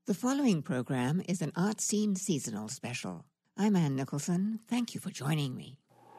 The following program is an Art Scene seasonal special. I'm Ann Nicholson. Thank you for joining me.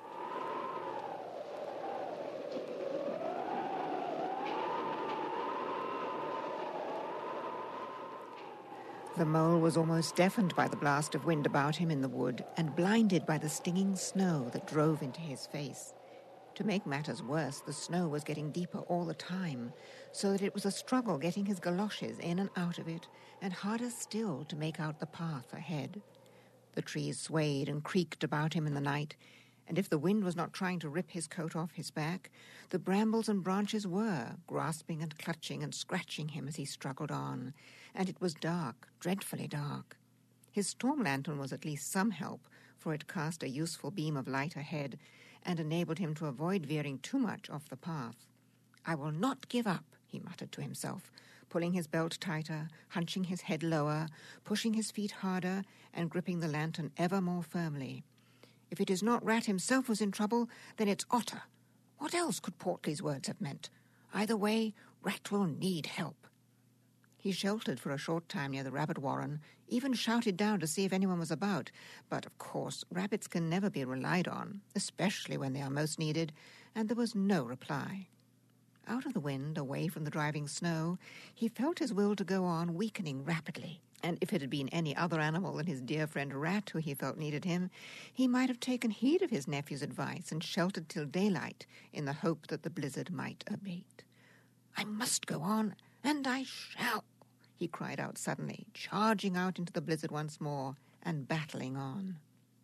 The mole was almost deafened by the blast of wind about him in the wood and blinded by the stinging snow that drove into his face. To make matters worse, the snow was getting deeper all the time, so that it was a struggle getting his galoshes in and out of it, and harder still to make out the path ahead. The trees swayed and creaked about him in the night, and if the wind was not trying to rip his coat off his back, the brambles and branches were, grasping and clutching and scratching him as he struggled on, and it was dark, dreadfully dark. His storm lantern was at least some help, for it cast a useful beam of light ahead and enabled him to avoid veering too much off the path. "I will not give up," he muttered to himself, pulling his belt tighter, hunching his head lower, pushing his feet harder, and gripping the lantern ever more firmly. If it is not Rat himself who's in trouble, then it's Otter. What else could Portly's words have meant? Either way, Rat will need help. He sheltered for a short time near the rabbit warren, even shouted down to see if anyone was about, but of course rabbits can never be relied on, especially when they are most needed, and there was no reply. Out of the wind, away from the driving snow, he felt his will to go on weakening rapidly, and if it had been any other animal than his dear friend Rat who he felt needed him, he might have taken heed of his nephew's advice and sheltered till daylight in the hope that the blizzard might abate. "I must go on, and I shall," he cried out suddenly, charging out into the blizzard once more and battling on.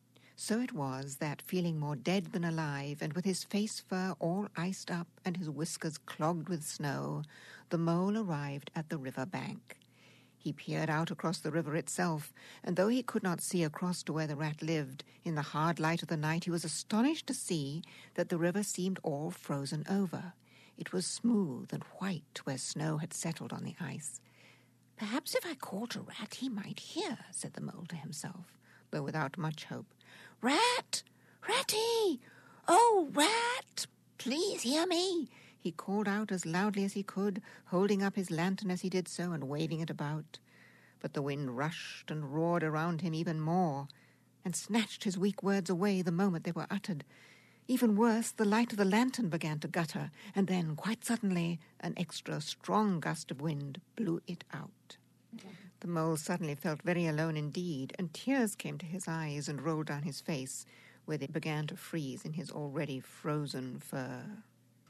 So it was that, feeling more dead than alive, and with his face fur all iced up and his whiskers clogged with snow, the mole arrived at the river bank. He peered out across the river itself, and though he could not see across to where the rat lived, in the hard light of the night he was astonished to see that the river seemed all frozen over. It was smooth and white where snow had settled on the ice. "Perhaps if I call to Rat he might hear," said the mole to himself, though without much hope. "Rat! Ratty! Oh, Rat! Please hear me!" he called out as loudly as he could, holding up his lantern as he did so and waving it about. But the wind rushed and roared around him even more, and snatched his weak words away the moment they were uttered. Even worse, the light of the lantern began to gutter, and then, quite suddenly, an extra strong gust of wind blew it out. The mole suddenly felt very alone indeed, and tears came to his eyes and rolled down his face, where they began to freeze in his already frozen fur.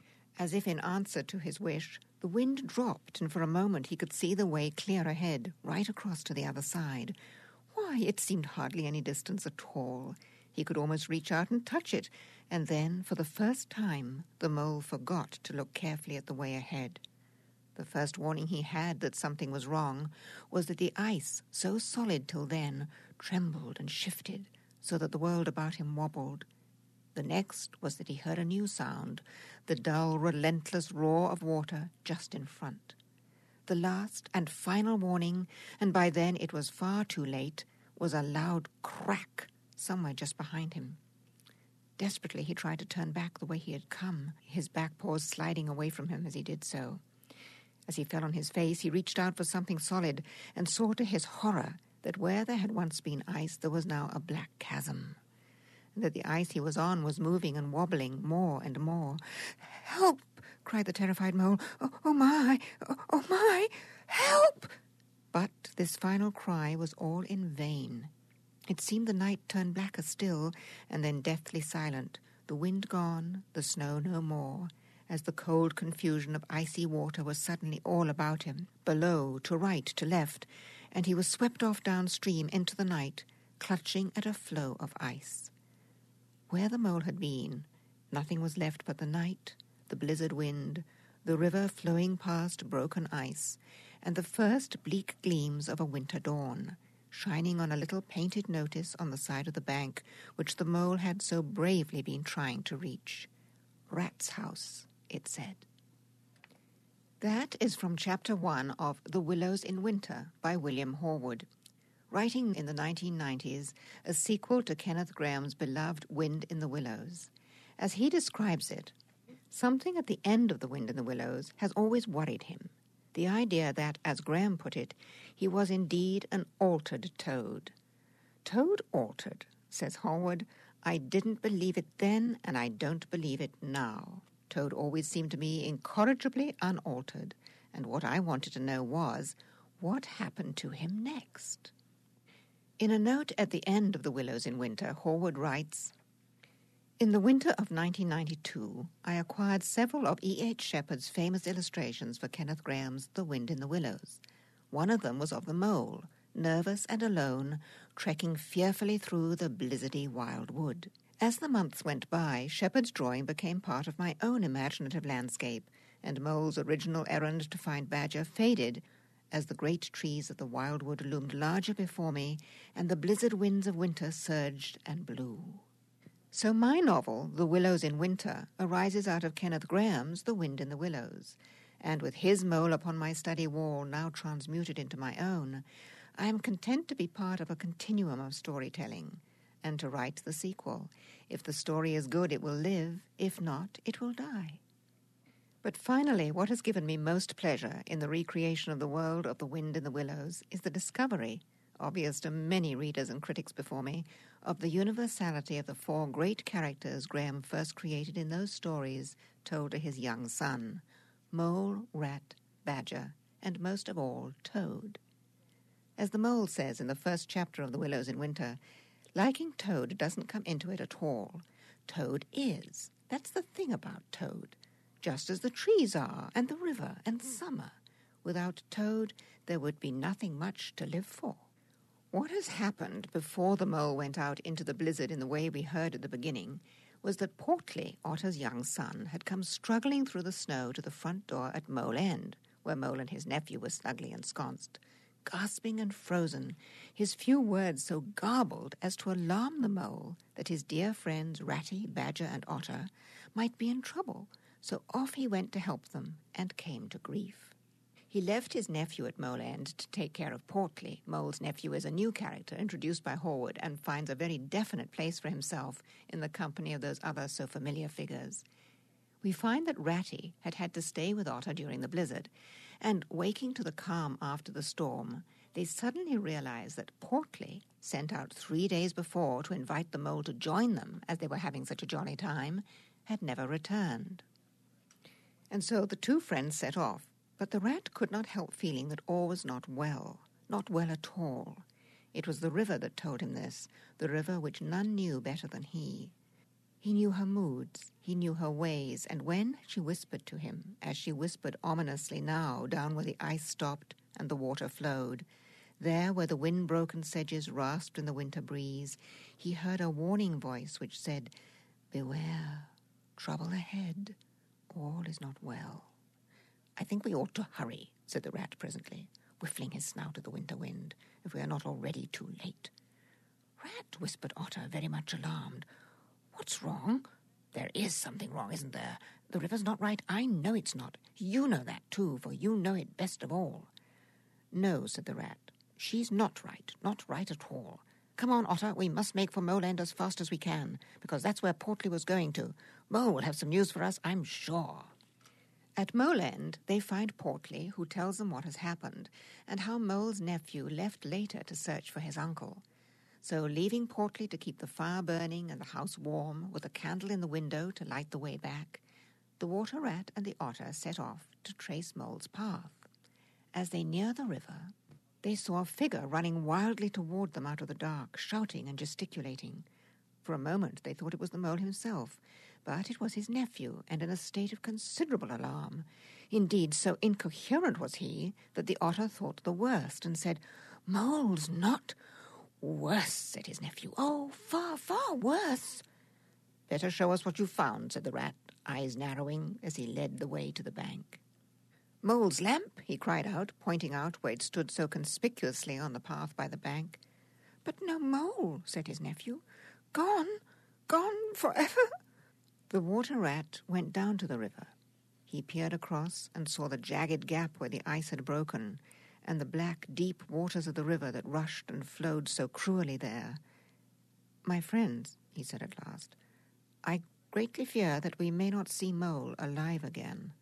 As if in answer to his wish, the wind dropped, and for a moment he could see the way clear ahead, right across to the other side. Why, it seemed hardly any distance at all. He could almost reach out and touch it, and then, for the first time, the mole forgot to look carefully at the way ahead. The first warning he had that something was wrong was that the ice, so solid till then, trembled and shifted, so that the world about him wobbled. The next was that he heard a new sound, the dull, relentless roar of water just in front. The last and final warning, and by then it was far too late, was a loud crack somewhere just behind him. Desperately he tried to turn back the way he had come, his back paws sliding away from him as he did so. As he fell on his face, he reached out for something solid and saw to his horror that where there had once been ice, there was now a black chasm, and that the ice he was on was moving and wobbling more and more. "Help!" cried the terrified mole. Oh my! Oh my! Help!" But this final cry was all in vain. It seemed the night turned blacker still, and then deathly silent, the wind gone, the snow no more, as the cold confusion of icy water was suddenly all about him, below, to right, to left, and he was swept off downstream into the night, clutching at a floe of ice. Where the mole had been, nothing was left but the night, the blizzard wind, the river flowing past broken ice, and the first bleak gleams of a winter dawn, shining on a little painted notice on the side of the bank which the mole had so bravely been trying to reach. "Rat's house," it said. That is from Chapter 1 of The Willows in Winter by William Horwood, writing in the 1990s a sequel to Kenneth Grahame's beloved Wind in the Willows. As he describes it, something at the end of The Wind in the Willows has always worried him. The idea that, as Graham put it, he was indeed an altered Toad. Toad altered, says Hallward. I didn't believe it then, and I don't believe it now. Toad always seemed to me incorrigibly unaltered, and what I wanted to know was, what happened to him next? In a note at the end of The Willows in Winter, Hallward writes, in the winter of 1992, I acquired several of E.H. Shepard's famous illustrations for Kenneth Grahame's The Wind in the Willows. One of them was of the mole, nervous and alone, trekking fearfully through the blizzardy wild wood. As the months went by, Shepard's drawing became part of my own imaginative landscape, and Mole's original errand to find Badger faded as the great trees of the wildwood loomed larger before me and the blizzard winds of winter surged and blew. So my novel, The Willows in Winter, arises out of Kenneth Grahame's The Wind in the Willows, and with his mole upon my study wall now transmuted into my own, I am content to be part of a continuum of storytelling, and to write the sequel. If the story is good, it will live. If not, it will die. But finally, what has given me most pleasure in the recreation of the world of The Wind in the Willows is the discovery, obvious to many readers and critics before me, of the universality of the four great characters Grahame first created in those stories told to his young son: Mole, Rat, Badger, and most of all, Toad. As the Mole says in the first chapter of The Willows in Winter, liking Toad doesn't come into it at all. Toad is. That's the thing about Toad. Just as the trees are, and the river, and summer. Without Toad, there would be nothing much to live for. What has happened before the Mole went out into the blizzard in the way we heard at the beginning was that Portly, Otter's young son, had come struggling through the snow to the front door at Mole End, where Mole and his nephew were snugly ensconced, gasping and frozen, his few words so garbled as to alarm the Mole that his dear friends Ratty, Badger, and Otter might be in trouble, so off he went to help them and came to grief. He left his nephew at Mole End to take care of Portly. Mole's nephew is a new character introduced by Hallward and finds a very definite place for himself in the company of those other so familiar figures. We find that Ratty had had to stay with Otter during the blizzard, and waking to the calm after the storm, they suddenly realize that Portly, sent out 3 days before to invite the Mole to join them as they were having such a jolly time, had never returned. And so the two friends set off. But the Rat could not help feeling that all was not well at all. It was the river that told him this, the river which none knew better than he. He knew her moods, he knew her ways, and when she whispered to him, as she whispered ominously now down where the ice stopped and the water flowed, there where the wind-broken sedges rasped in the winter breeze, he heard a warning voice which said, "Beware, trouble ahead, all is not well." "I think we ought to hurry," said the Rat presently, whiffling his snout at the winter wind, "if we are not already too late." "Rat," whispered Otter, very much alarmed. "What's wrong?" "There is something wrong, isn't there? The river's not right. I know it's not. You know that, too, for you know it best of all." "No," said the Rat. "She's not right at all. Come on, Otter, we must make for Mole End as fast as we can, because that's where Portly was going to. Mole will have some news for us, I'm sure." At Mole End, they find Portly, who tells them what has happened, and how Mole's nephew left later to search for his uncle. So, leaving Portly to keep the fire burning and the house warm, with a candle in the window to light the way back, the Water Rat and the Otter set off to trace Mole's path. As they near the river, they saw a figure running wildly toward them out of the dark, shouting and gesticulating. For a moment they thought it was the Mole himself, but it was his nephew, and in a state of considerable alarm. Indeed, so incoherent was he that the Otter thought the worst, and said, "Mole's not—" "Worse," said his nephew. "Oh, far, far worse." "Better show us what you found," said the Rat, eyes narrowing as he led the way to the bank. "Mole's lamp," he cried out, pointing out where it stood so conspicuously on the path by the bank. "But no Mole," said his nephew. "Gone forever." The Water Rat went down to the river. He peered across and saw the jagged gap where the ice had broken, and the black, deep waters of the river that rushed and flowed so cruelly there. "My friends," he said at last, "I greatly fear that we may not see Mole alive again."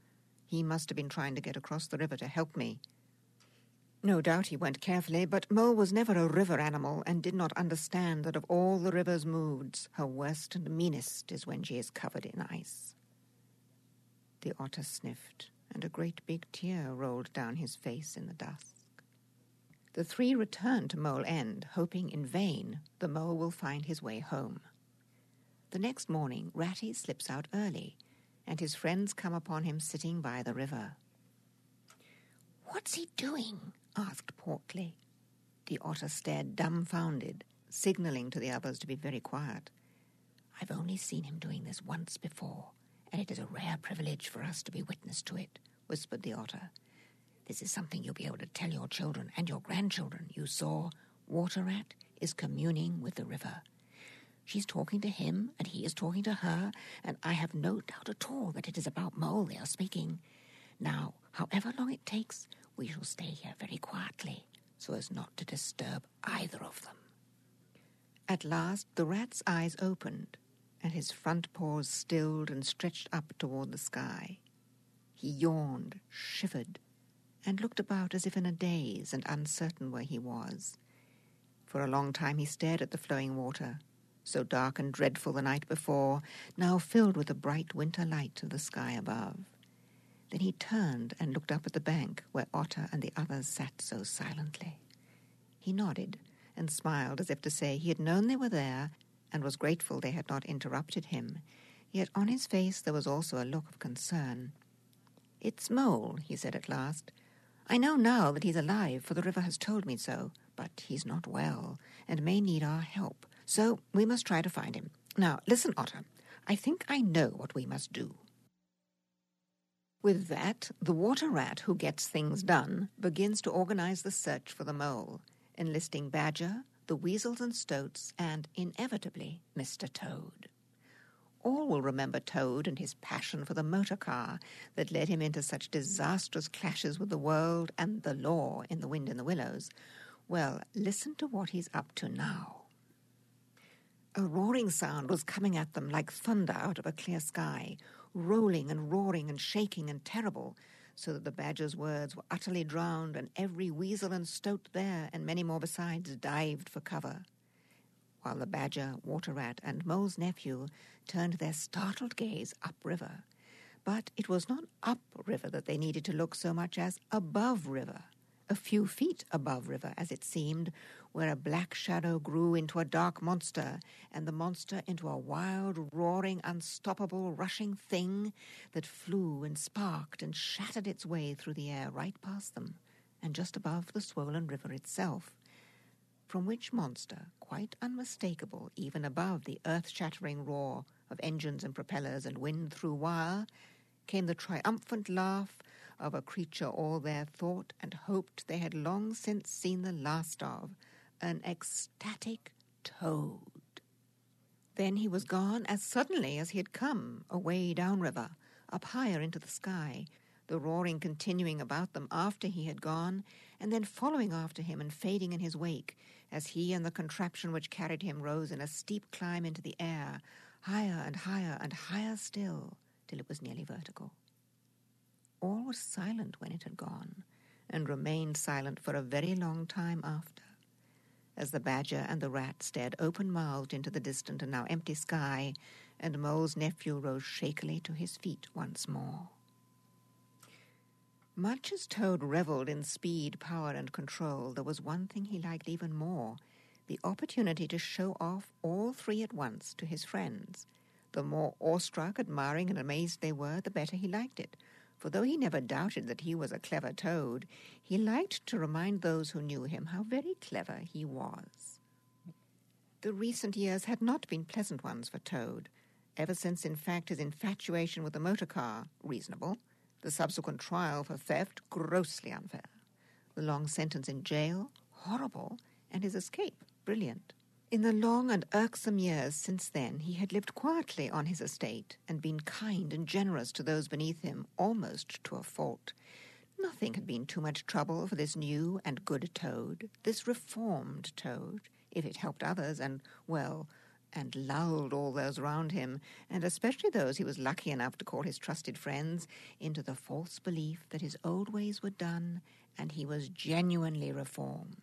He must have been trying to get across the river to help me. No doubt he went carefully, but Mole was never a river animal and did not understand that of all the river's moods, her worst and meanest is when she is covered in ice. The otter sniffed, and a great big tear rolled down his face in the dusk. The three returned to Mole End, hoping in vain the mole will find his way home. The next morning, Ratty slips out early, and his friends come upon him sitting by the river. "What's he doing?" asked Portly. The otter stared dumbfounded, signalling to the others to be very quiet. "I've only seen him doing this once before, and it is a rare privilege for us to be witness to it," whispered the otter. "This is something you'll be able to tell your children and your grandchildren. You saw, Water Rat is communing with the river. She's talking to him, and he is talking to her, and I have no doubt at all that it is about Mole they are speaking. Now, however long it takes, we shall stay here very quietly, so as not to disturb either of them." At last the rat's eyes opened, and his front paws stilled and stretched up toward the sky. He yawned, shivered, and looked about as if in a daze and uncertain where he was. For a long time he stared at the flowing water, so dark and dreadful the night before, now filled with the bright winter light of the sky above. Then he turned and looked up at the bank where Otter and the others sat so silently. He nodded and smiled as if to say he had known they were there and was grateful they had not interrupted him, yet on his face there was also a look of concern. "It's Mole," he said at last. "I know now that he's alive, for the river has told me so, but he's not well and may need our help, so we must try to find him. Now, listen, Otter, I think I know what we must do." With that, the water rat who gets things done begins to organize the search for the mole, enlisting Badger, the weasels and stoats, and, inevitably, Mr. Toad. All will remember Toad and his passion for the motor car that led him into such disastrous clashes with the world and the law in The Wind in the Willows. Well, listen to what he's up to now. A roaring sound was coming at them like thunder out of a clear sky, rolling and roaring and shaking and terrible, so that the Badger's words were utterly drowned, and every weasel and stoat there, and many more besides, dived for cover, while the Badger, Water Rat, and Mole's nephew turned their startled gaze upriver. But it was not upriver that they needed to look so much as above river, a few feet above river, as it seemed, where a black shadow grew into a dark monster, and the monster into a wild, roaring, unstoppable, rushing thing that flew and sparked and shattered its way through the air right past them, and just above the swollen river itself, from which monster, quite unmistakable even above the earth-shattering roar of engines and propellers and wind through wire, came the triumphant laugh of a creature all there thought and hoped they had long since seen the last of, an ecstatic toad. Then he was gone as suddenly as he had come, away downriver, up higher into the sky, the roaring continuing about them after he had gone, and then following after him and fading in his wake, as he and the contraption which carried him rose in a steep climb into the air, higher and higher and higher still, till it was nearly vertical. All was silent when it had gone, and remained silent for a very long time after, as the Badger and the Rat stared open-mouthed into the distant and now empty sky, and Mole's nephew rose shakily to his feet once more. Much as Toad revelled in speed, power, and control, there was one thing he liked even more, the opportunity to show off all three at once to his friends. The more awestruck, admiring, and amazed they were, the better he liked it, for though he never doubted that he was a clever Toad, he liked to remind those who knew him how very clever he was. The recent years had not been pleasant ones for Toad, ever since, in fact, his infatuation with the motor car, reasonable, the subsequent trial for theft, grossly unfair, the long sentence in jail, horrible, and his escape, brilliant. In the long and irksome years since then, he had lived quietly on his estate and been kind and generous to those beneath him, almost to a fault. Nothing had been too much trouble for this new and good Toad, this reformed Toad, if it helped others and, well, and lulled all those round him, and especially those he was lucky enough to call his trusted friends, into the false belief that his old ways were done and he was genuinely reformed.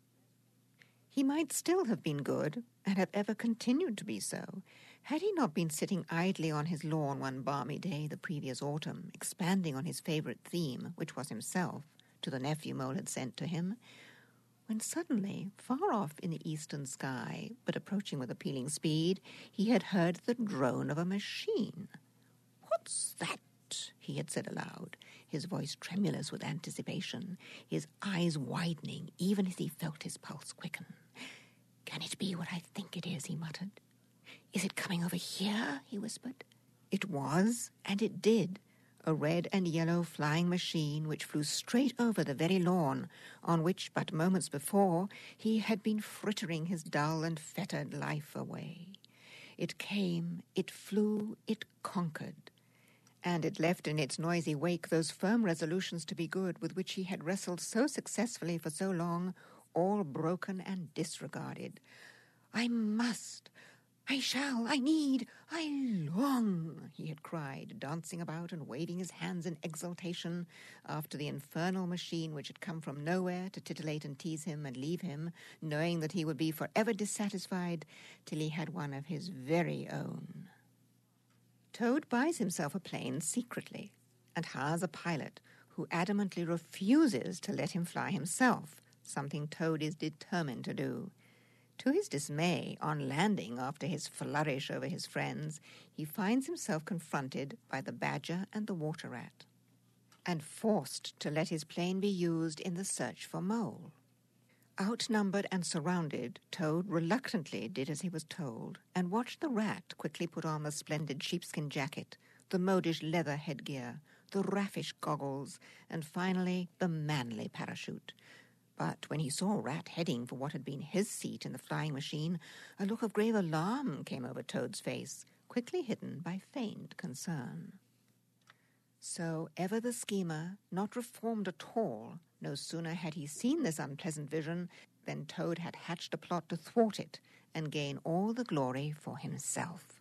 He might still have been good, and have ever continued to be so, had he not been sitting idly on his lawn one balmy day the previous autumn, expanding on his favourite theme, which was himself, to the nephew Mole had sent to him, when suddenly, far off in the eastern sky, but approaching with appealing speed, he had heard the drone of a machine. "What's that?" he had said aloud, his voice tremulous with anticipation, his eyes widening even as he felt his pulse quicken. "Can it be what I think it is?" he muttered. "Is it coming over here?" he whispered. It was, and it did, a red and yellow flying machine which flew straight over the very lawn on which, but moments before, he had been frittering his dull and fettered life away. It came, it flew, it conquered, and it left in its noisy wake those firm resolutions to be good with which he had wrestled so successfully for so long, all broken and disregarded. "I must, I shall, I need, I long," he had cried, dancing about and waving his hands in exultation after the infernal machine which had come from nowhere to titillate and tease him and leave him, knowing that he would be forever dissatisfied till he had one of his very own. Toad buys himself a plane secretly and hires a pilot who adamantly refuses to let him fly himself, something Toad is determined to do. To his dismay, on landing after his flourish over his friends, he finds himself confronted by the badger and the water rat, and forced to let his plane be used in the search for Mole. Outnumbered and surrounded, Toad reluctantly did as he was told, and watched the rat quickly put on the splendid sheepskin jacket, the modish leather headgear, the raffish goggles, and finally the manly parachute. But when he saw Rat heading for what had been his seat in the flying machine, a look of grave alarm came over Toad's face, quickly hidden by feigned concern. So ever the schemer, not reformed at all, no sooner had he seen this unpleasant vision than Toad had hatched a plot to thwart it and gain all the glory for himself.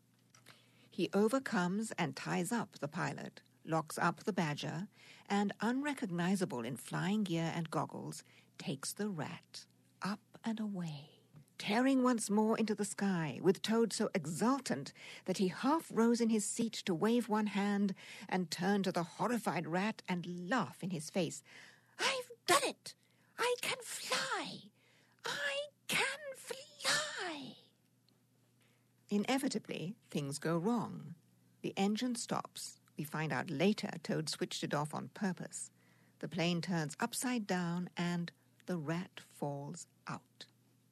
He overcomes and ties up the pilot, locks up the badger, and, unrecognizable in flying gear and goggles, takes the rat up and away, tearing once more into the sky, with Toad so exultant that he half rose in his seat to wave one hand and turn to the horrified rat and laugh in his face. "I've done it! I can fly! I can fly!" Inevitably, things go wrong. The engine stops. We find out later Toad switched it off on purpose. The plane turns upside down and the rat falls out.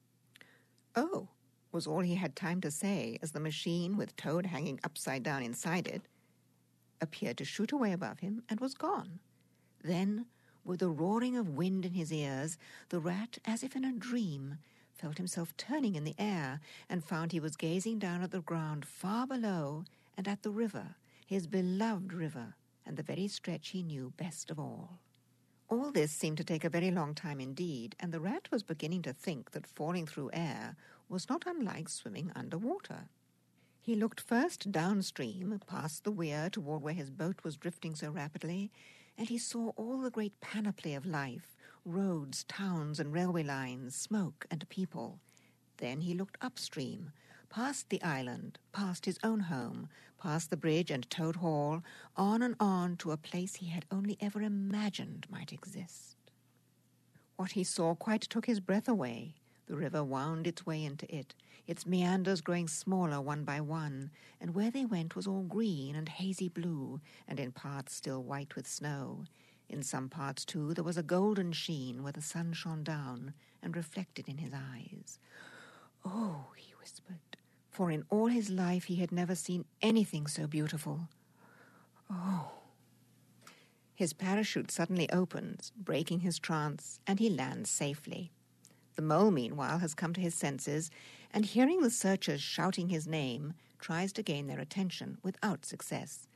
"Oh," was all he had time to say as the machine, with Toad hanging upside down inside it, appeared to shoot away above him and was gone. Then, with the roaring of wind in his ears, the rat, as if in a dream, felt himself turning in the air and found he was gazing down at the ground far below and at the river, his beloved river, and the very stretch he knew best of all. All this seemed to take a very long time indeed, and the rat was beginning to think that falling through air was not unlike swimming under water. He looked first downstream, past the weir toward where his boat was drifting so rapidly, and he saw all the great panoply of life, roads, towns, and railway lines, smoke and people. Then he looked upstream, past the island, past his own home, past the bridge and Toad Hall, on to a place he had only ever imagined might exist. What he saw quite took his breath away. The river wound its way into it, its meanders growing smaller one by one, and where they went was all green and hazy blue, and in parts still white with snow. In some parts, too, there was a golden sheen where the sun shone down and reflected in his eyes. "Oh," he whispered, for in all his life he had never seen anything so beautiful. "Oh." His parachute suddenly opens, breaking his trance, and he lands safely. The mole, meanwhile, has come to his senses, and hearing the searchers shouting his name, tries to gain their attention without success.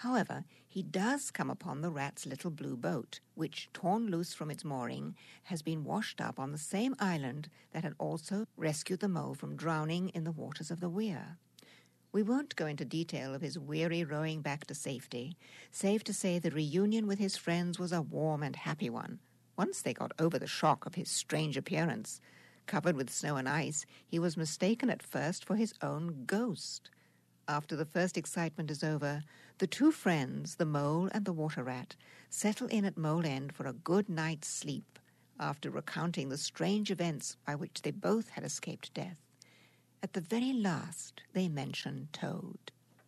However, he does come upon the rat's little blue boat, which, torn loose from its mooring, has been washed up on the same island that had also rescued the mole from drowning in the waters of the Wear. We won't go into detail of his weary rowing back to safety, save to say the reunion with his friends was a warm and happy one, once they got over the shock of his strange appearance. Covered with snow and ice, he was mistaken at first for his own ghost. After the first excitement is over, the two friends, the mole and the water rat, settle in at Mole End for a good night's sleep, after recounting the strange events by which they both had escaped death. At the very last, they mention Toad.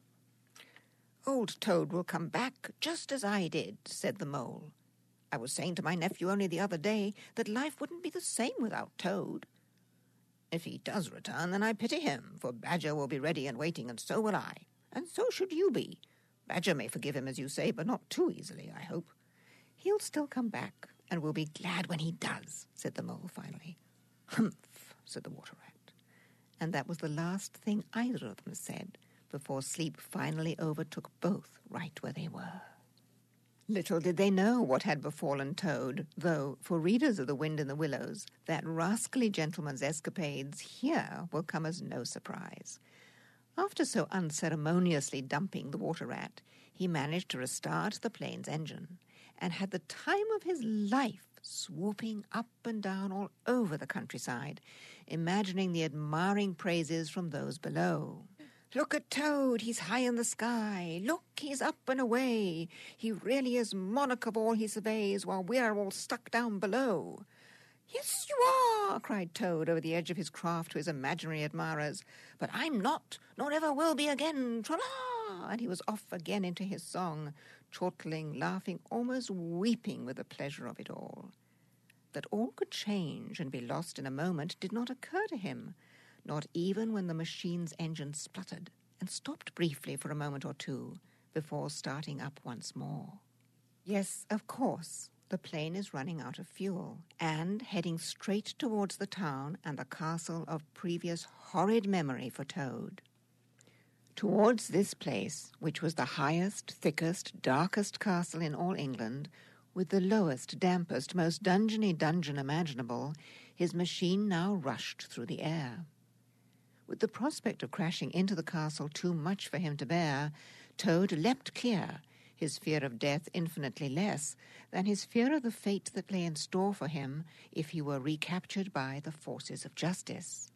"Old Toad will come back, just as I did," said the mole. "I was saying to my nephew only the other day that life wouldn't be the same without Toad. If he does return, then I pity him, for Badger will be ready and waiting, and so will I. And so should you be. Badger may forgive him, as you say, but not too easily, I hope." "He'll still come back, and we'll be glad when he does," said the mole finally. "Humph," said the water rat. And that was the last thing either of them said before sleep finally overtook both right where they were. Little did they know what had befallen Toad, though, for readers of The Wind in the Willows, that rascally gentleman's escapades here will come as no surprise. After so unceremoniously dumping the water rat, he managed to restart the plane's engine, and had the time of his life swooping up and down all over the countryside, imagining the admiring praises from those below. "Look at Toad, he's high in the sky. Look, he's up and away. He really is monarch of all he surveys, while we're all stuck down below." "Yes, you are," cried Toad over the edge of his craft to his imaginary admirers. "But I'm not, nor ever will be again. Tra-la!" And he was off again into his song, chortling, laughing, almost weeping with the pleasure of it all. That all could change and be lost in a moment did not occur to him, not even when the machine's engine spluttered and stopped briefly for a moment or two before starting up once more. Yes, of course, the plane is running out of fuel and heading straight towards the town and the castle of previous horrid memory for Toad. Towards this place, which was the highest, thickest, darkest castle in all England, with the lowest, dampest, most dungeony dungeon imaginable, his machine now rushed through the air. With the prospect of crashing into the castle too much for him to bear, Toad leapt clear, his fear of death infinitely less than his fear of the fate that lay in store for him if he were recaptured by the forces of justice.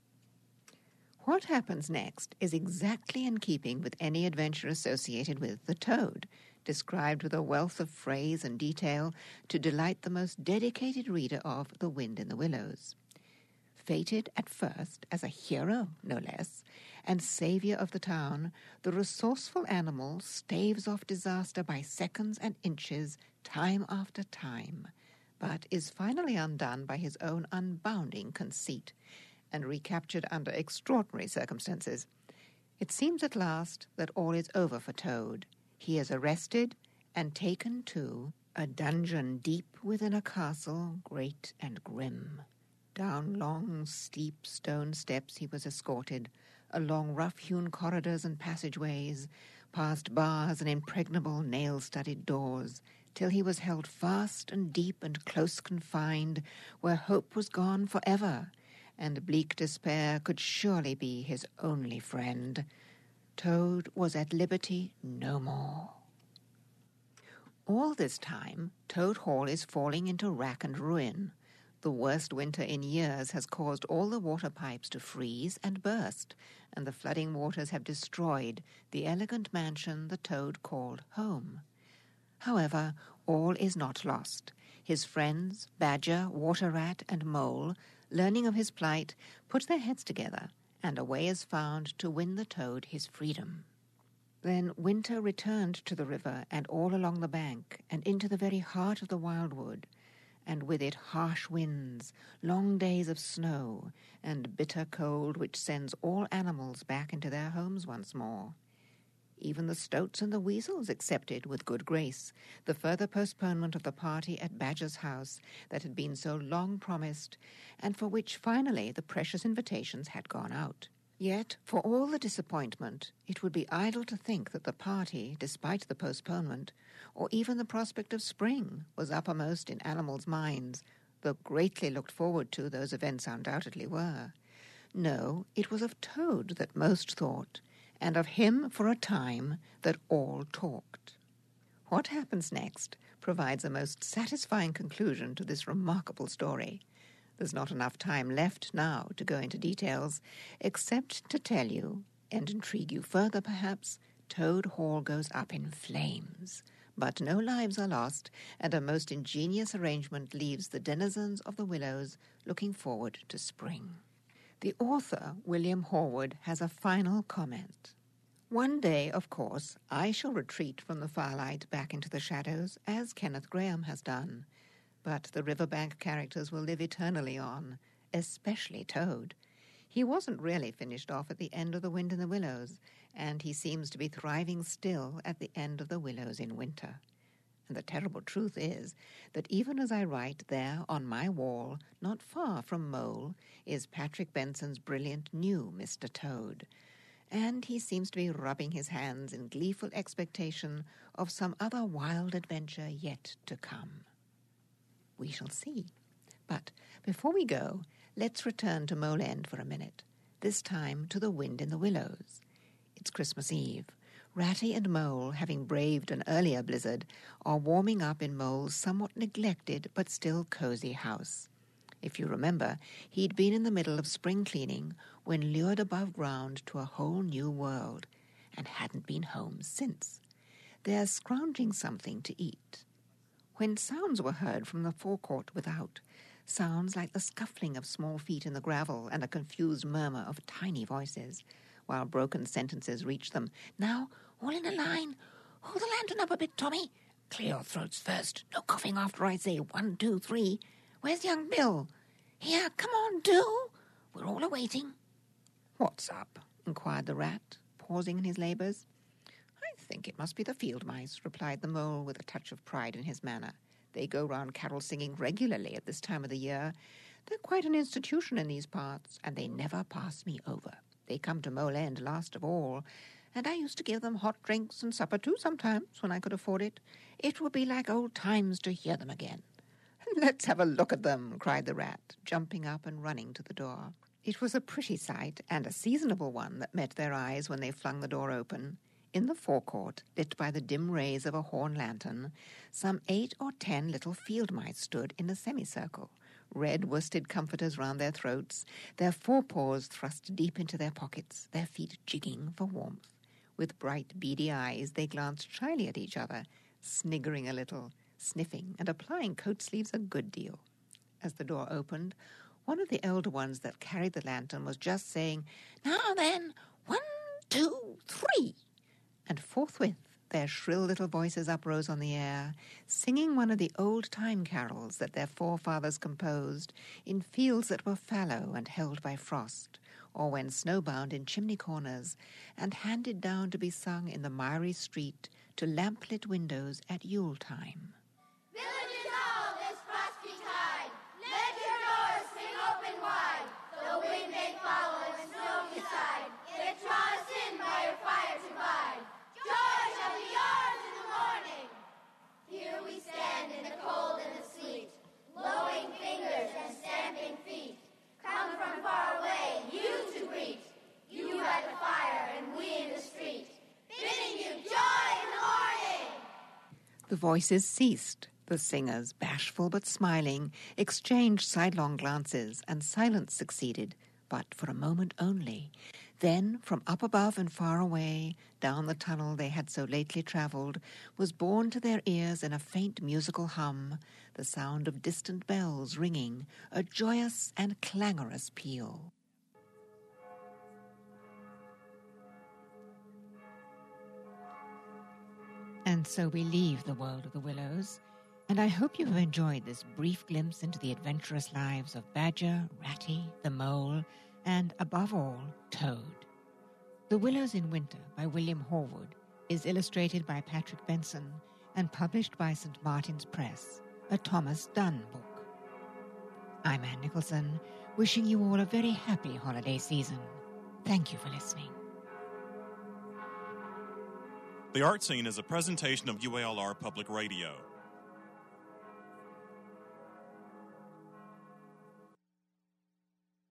What happens next is exactly in keeping with any adventure associated with the Toad, described with a wealth of phrase and detail to delight the most dedicated reader of The Wind in the Willows. Fated at first as a hero, no less, and saviour of the town, the resourceful animal staves off disaster by seconds and inches, time after time, but is finally undone by his own unbounding conceit, and recaptured under extraordinary circumstances. It seems at last that all is over for Toad. He is arrested and taken to a dungeon deep within a castle great and grim. Down long, steep stone steps he was escorted, along rough-hewn corridors and passageways, past bars and impregnable nail-studded doors, till he was held fast and deep and close confined, where hope was gone for ever, and bleak despair could surely be his only friend. Toad was at liberty no more. All this time, Toad Hall is falling into rack and ruin. The worst winter in years has caused all the water pipes to freeze and burst, and the flooding waters have destroyed the elegant mansion the Toad called home. However, all is not lost. His friends, Badger, Water Rat, and Mole, learning of his plight, put their heads together, and a way is found to win the Toad his freedom. Then winter returned to the river and all along the bank, and into the very heart of the wildwood, and with it harsh winds, long days of snow, and bitter cold which sends all animals back into their homes once more. Even the stoats and the weasels accepted with good grace the further postponement of the party at Badger's house that had been so long promised, and for which finally the precious invitations had gone out. Yet, for all the disappointment, it would be idle to think that the party, despite the postponement, or even the prospect of spring, was uppermost in animals' minds, though greatly looked forward to those events undoubtedly were. No, it was of Toad that most thought, and of him for a time that all talked. What happens next provides a most satisfying conclusion to this remarkable story. There's not enough time left now to go into details, except to tell you, and intrigue you further perhaps, Toad Hall goes up in flames. But no lives are lost, and a most ingenious arrangement leaves the denizens of the Willows looking forward to spring. The author, William Horwood, has a final comment. One day, of course, I shall retreat from the firelight back into the shadows, as Kenneth Grahame has done. But the Riverbank characters will live eternally on, especially Toad. He wasn't really finished off at the end of The Wind in the Willows, and he seems to be thriving still at the end of The Willows in Winter. And the terrible truth is that even as I write, there on my wall, not far from Mole, is Patrick Benson's brilliant new Mr. Toad. And he seems to be rubbing his hands in gleeful expectation of some other wild adventure yet to come. We shall see. But before we go, let's return to Mole End for a minute, this time to The Wind in the Willows. It's Christmas Eve. Ratty and Mole, having braved an earlier blizzard, are warming up in Mole's somewhat neglected but still cosy house. If you remember, he'd been in the middle of spring cleaning when lured above ground to a whole new world, and hadn't been home since. They're scrounging something to eat, when sounds were heard from the forecourt without, sounds like the scuffling of small feet in the gravel and a confused murmur of tiny voices, while broken sentences reached them. "Now, all in a line. Hold the lantern up a bit, Tommy. Clear your throats first. No coughing after I say 1, 2, 3. Where's young Bill? Here, come on, do. We're all awaiting." "What's up?" inquired the Rat, pausing in his labours. "I think it must be the field mice," replied the Mole with a touch of pride in his manner. "They go round carol singing regularly at this time of the year. They're quite an institution in these parts, and they never pass me over. They come to Mole End last of all, and I used to give them hot drinks and supper too sometimes when I could afford it. It would be like old times to hear them again." "Let's have a look at them," cried the Rat, jumping up and running to the door. It was a pretty sight, and a seasonable one, that met their eyes when they flung the door open. In the forecourt, lit by the dim rays of a horn lantern, some 8 or 10 little field mice stood in a semicircle, red worsted comforters round their throats, their forepaws thrust deep into their pockets, their feet jigging for warmth. With bright, beady eyes, they glanced shyly at each other, sniggering a little, sniffing and applying coat sleeves a good deal. As the door opened, one of the elder ones that carried the lantern was just saying, "Now then, 1, 2, 3. And forthwith their shrill little voices uprose on the air, singing one of the old-time carols that their forefathers composed in fields that were fallow and held by frost, or when snowbound in chimney corners, and handed down to be sung in the miry street to lamplit windows at Yule-time. Villages all this frosty tide, let your doors swing open wide. The wind may follow and snow beside, yet draw us in by your fire to bide. Joy shall be yours in the morning. Here we stand in the cold and the sleet, blowing fingers and stamping feet. Come from far away, you to greet, you by the fire and we in the street, bidding you joy in the morning. The voices ceased. The singers, bashful but smiling, exchanged sidelong glances, and silence succeeded, but for a moment only. Then, from up above and far away, down the tunnel they had so lately travelled, was borne to their ears in a faint musical hum, the sound of distant bells ringing, a joyous and clangorous peal. And so we leave the world of the Willows, and I hope you have enjoyed this brief glimpse into the adventurous lives of Badger, Ratty, the Mole, and, above all, Toad. The Willows in Winter by William Horwood is illustrated by Patrick Benson and published by St. Martin's Press, a Thomas Dunn book. I'm Anne Nicholson, wishing you all a very happy holiday season. Thank you for listening. The Art Scene is a presentation of UALR Public Radio.